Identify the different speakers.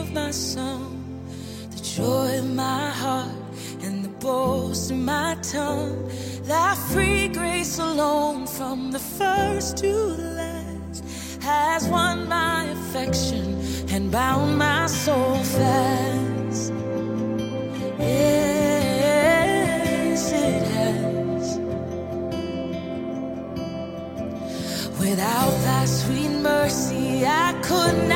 Speaker 1: of my song, the joy of my heart, and the boast of my tongue. Thy free grace alone, from the first to the last, has won my affection and bound my soul fast. Yes, it has. Without thy sweet mercy, I could